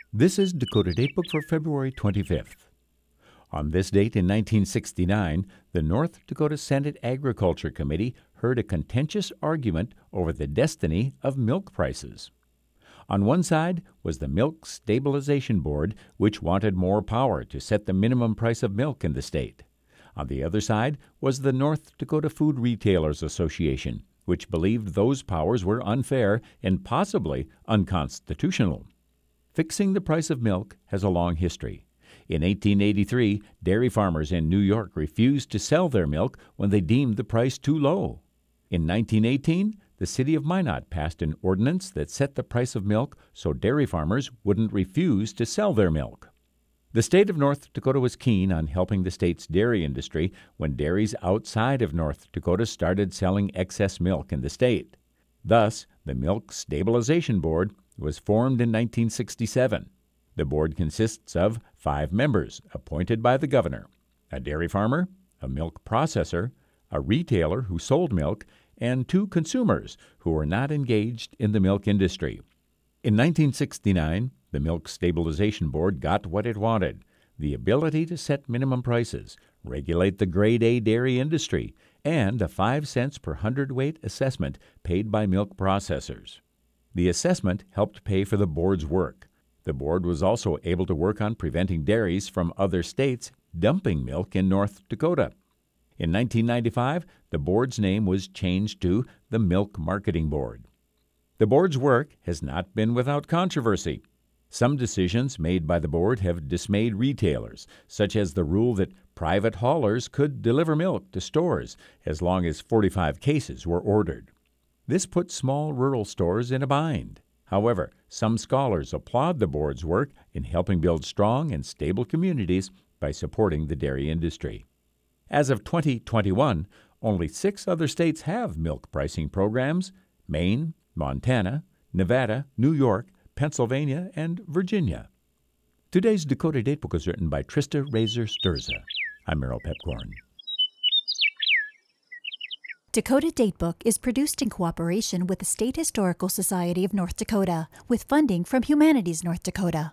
This is Dakota Datebook for February 25th. On this date in 1969, the North Dakota Senate Agriculture Committee heard a contentious argument over the destiny of milk prices. On one side was the Milk Stabilization Board, which wanted more power to set the minimum price of milk in the state. On the other side was the North Dakota Food Retailers Association, which believed those powers were unfair and possibly unconstitutional. Fixing the price of milk has a long history. In 1883, dairy farmers in New York refused to sell their milk when they deemed the price too low. In 1918, the city of Minot passed an ordinance that set the price of milk so dairy farmers wouldn't refuse to sell their milk. The state of North Dakota was keen on helping the state's dairy industry when dairies outside of North Dakota started selling excess milk in the state. Thus, the Milk Stabilization Board was formed in 1967. The board consists of 5 members appointed by the governor: a dairy farmer, a milk processor, a retailer who sold milk, and 2 consumers who were not engaged in the milk industry. In 1969, the Milk Stabilization Board got what it wanted: the ability to set minimum prices, regulate the Grade A dairy industry, and a 5 cents per hundredweight assessment paid by milk processors. The assessment helped pay for the board's work. The board was also able to work on preventing dairies from other states dumping milk in North Dakota. In 1995, the board's name was changed to the Milk Marketing Board. The board's work has not been without controversy. Some decisions made by the board have dismayed retailers, such as the rule that private haulers could deliver milk to stores as long as 45 cases were ordered. This put small rural stores in a bind. However, some scholars applaud the board's work in helping build strong and stable communities by supporting the dairy industry. As of 2021, only 6 other states have milk pricing programs: Maine, Montana, Nevada, New York, Pennsylvania, and Virginia. Today's Dakota Datebook was written by Trista Razor Sturza. I'm Merrill Pepcorn. Dakota Datebook is produced in cooperation with the State Historical Society of North Dakota, with funding from Humanities North Dakota.